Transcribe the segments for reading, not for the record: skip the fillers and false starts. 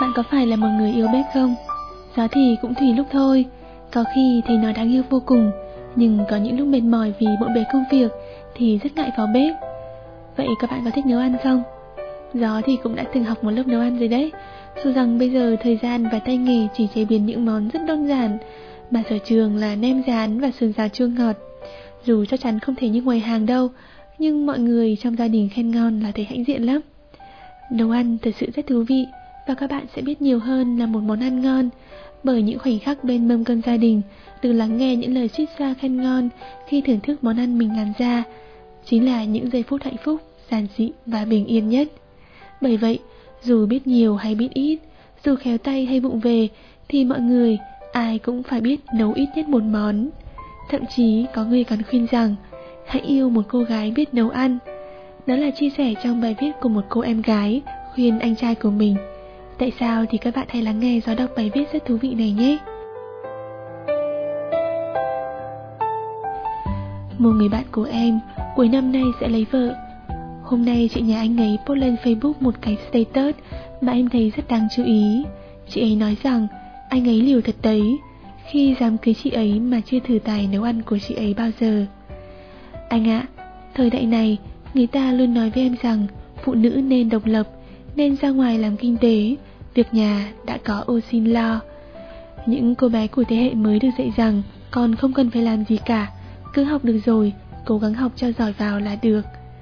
Bạn có phải là một người yêu bếp không? Đó thì cũng tùy lúc thôi. Có khi thấy nó đáng yêu vô cùng, nhưng có những lúc mệt mỏi vì bộn bề công việc thì rất ngại vào bếp. Vậy các bạn có thích nấu ăn không? Gió thì cũng đã từng học một lớp nấu ăn rồi đấy. Dù rằng bây giờ thời gian và tay nghề chỉ chế biến những món rất đơn giản, mà sở trường là nem rán và sườn xào chua ngọt. Dù chắc chắn không thể như ngoài hàng đâu, nhưng mọi người trong gia đình khen ngon là thấy hãnh diện lắm. Nấu ăn thật sự rất thú vị, và các bạn sẽ biết nhiều hơn là một món ăn ngon bởi những khoảnh khắc bên mâm cơm gia đình, được lắng nghe những lời suýt xoa khen ngon khi thưởng thức món ăn mình làm ra, chính là những giây phút hạnh phúc, giản dị và bình yên nhất. Bởi vậy, dù biết nhiều hay biết ít, dù khéo tay hay vụng về, thì mọi người ai cũng phải biết nấu ít nhất một món. Thậm chí có người còn khuyên rằng hãy yêu một cô gái biết nấu ăn. Đó là chia sẻ trong bài viết của một cô em gái khuyên anh trai của mình. Tại sao thì các bạn hãy lắng nghe Gió đọc bài viết rất thú vị này nhé. Một người bạn của em cuối năm nay sẽ lấy vợ. Hôm nay chị nhà anh ấy post lên Facebook một cái status mà em thấy rất đáng chú ý. Chị ấy nói rằng anh ấy liều thật đấy khi dám cưới chị ấy mà chưa thử tài nấu ăn của chị ấy bao giờ. Anh ạ, thời đại này người ta luôn nói với em rằng phụ nữ nên độc lập, nên ra ngoài làm kinh tế, việc nhà đã có ô xin lo. Những cô bé của thế hệ mới được dạy rằng còn không cần phải làm gì cả, cứ học được rồi, cố gắng học cho giỏi vào là được.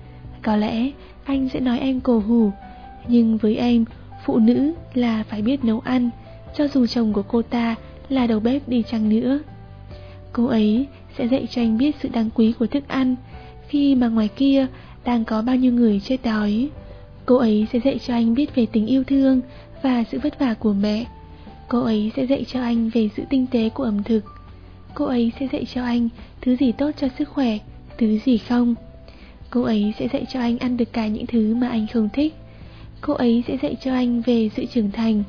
Có lẽ anh sẽ nói em cổ hủ, nhưng với em, phụ nữ là phải biết nấu ăn, cho dù chồng của cô ta là đầu bếp đi chăng nữa. Cô ấy sẽ dạy cho anh biết sự đáng quý của thức ăn, khi mà ngoài kia đang có bao nhiêu người chết đói. Cô ấy sẽ dạy cho anh biết về tình yêu thương và sự vất vả của mẹ. Cô ấy sẽ dạy cho anh về sự tinh tế của ẩm thực. Cô ấy sẽ dạy cho anh thứ gì tốt cho sức khỏe, thứ gì không. Cô ấy sẽ dạy cho anh ăn được cả những thứ mà anh không thích. Cô ấy sẽ dạy cho anh về sự trưởng thành.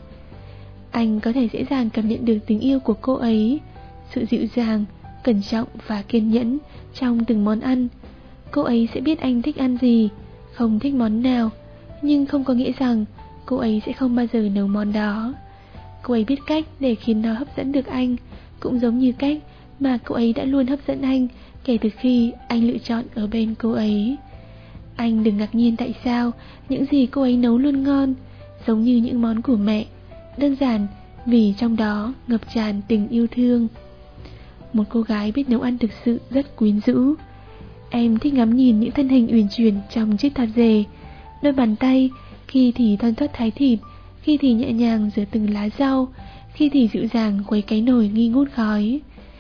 Anh có thể dễ dàng cảm nhận được tình yêu của cô ấy, sự dịu dàng, cẩn trọng và kiên nhẫn trong từng món ăn. Cô ấy sẽ biết anh thích ăn gì, không thích món nào, nhưng không có nghĩa rằng cô ấy sẽ không bao giờ nấu món đó. Cô ấy biết cách để khiến nó hấp dẫn được anh, cũng giống như cách mà cô ấy đã luôn hấp dẫn anh kể từ khi anh lựa chọn ở bên cô ấy. Anh đừng ngạc nhiên tại sao những gì cô ấy nấu luôn ngon, giống như những món của mẹ, đơn giản vì trong đó ngập tràn tình yêu thương. Một cô gái biết nấu ăn thực sự rất quyến rũ. Em thích ngắm nhìn những thân hình uyển chuyển trong chiếc thạp dề, đôi bàn tay khi thì thoăn thoắt thái thịt, khi thì nhẹ nhàng rửa từng lá rau, khi thì dịu dàng khuấy cái nồi nghi ngút khói.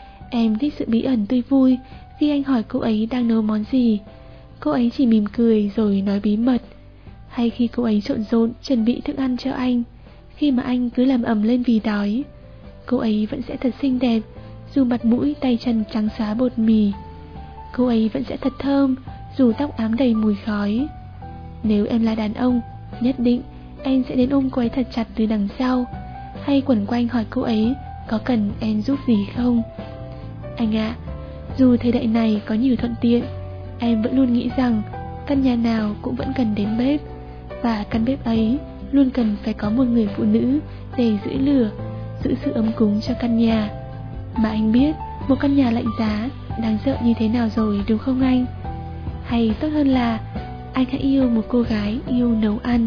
Em thích sự bí ẩn tươi vui khi anh hỏi cô ấy đang nấu món gì, cô ấy chỉ mỉm cười rồi nói bí mật. Hay khi cô ấy trộn rộn chuẩn bị thức ăn cho anh, khi mà anh cứ làm ầm lên vì đói, cô ấy vẫn sẽ thật xinh đẹp, dù mặt mũi tay chân trắng xóa bột mì. Cô ấy vẫn sẽ thật thơm, dù tóc ám đầy mùi khói. Nếu em là đàn ông, nhất định em sẽ đến ôm cô ấy thật chặt từ đằng sau, hay quẩn quanh hỏi cô ấy có cần em giúp gì không. Anh ạ, dù thời đại này có nhiều thuận tiện, em vẫn luôn nghĩ rằng căn nhà nào cũng vẫn cần đến bếp, và căn bếp ấy luôn cần phải có một người phụ nữ để giữ lửa, giữ sự ấm cúng cho căn nhà. Mà anh biết một căn nhà lạnh giá đáng sợ như thế nào rồi, đúng không anh? Hay tốt hơn là anh hãy yêu một cô gái yêu nấu ăn.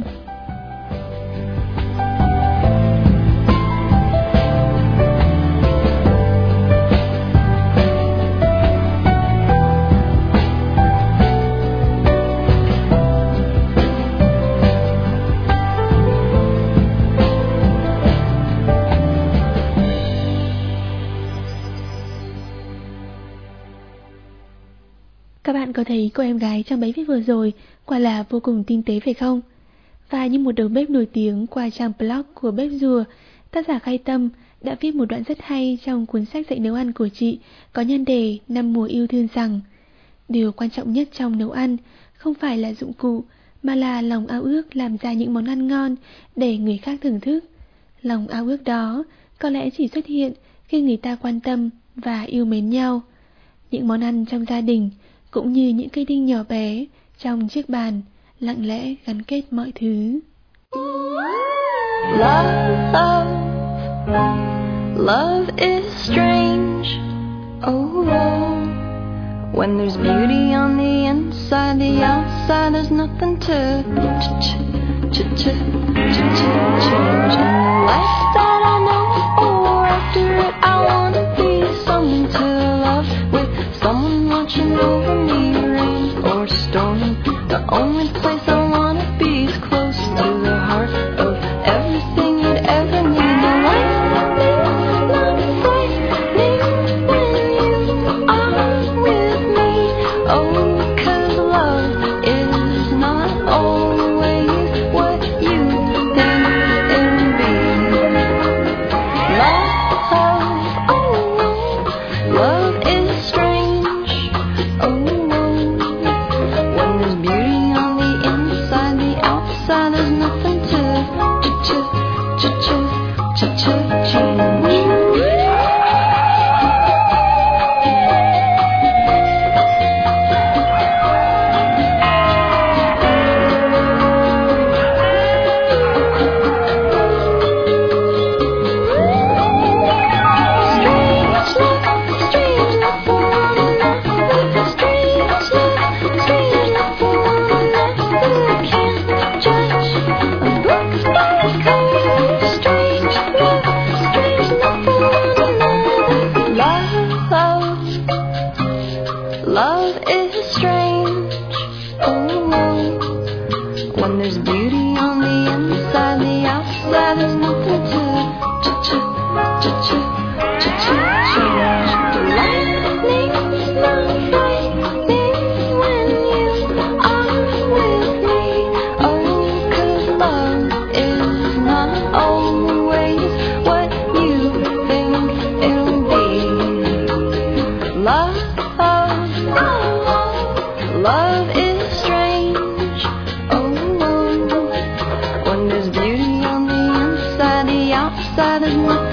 Các bạn có thấy cô em gái trong bài viết vừa rồi quả là vô cùng tinh tế phải không? Và như một đầu bếp nổi tiếng qua trang blog của Bếp Rùa, tác giả Khai Tâm đã viết một đoạn rất hay trong cuốn sách dạy nấu ăn của chị, có nhan đề Năm mùa yêu thương rằng điều quan trọng nhất trong nấu ăn không phải là dụng cụ, mà là lòng ao ước làm ra những món ăn ngon để người khác thưởng thức. Lòng ao ước đó có lẽ chỉ xuất hiện khi người ta quan tâm và yêu mến nhau. Những món ăn trong gia đình cũng như những cây đinh nhỏ bé trong chiếc bàn lặng lẽ gắn kết mọi thứ. Love Love is strange, oh, when there's beauty on the inside, the outside there's nothing to change. And the life that I know, oh, after it I wanna be someone to love, with someone watching over me, rain or storm. The only place I wanna be is close to the heart of everything you'd ever need. Love is strange, oh, when there's beauty on the inside, the outside there's nothing to change. The lightning's not frightening when you are with me, oh, 'cause love is not always what you think it'll be. Love is strange, oh, when there's beauty on the inside, the outside is nothing.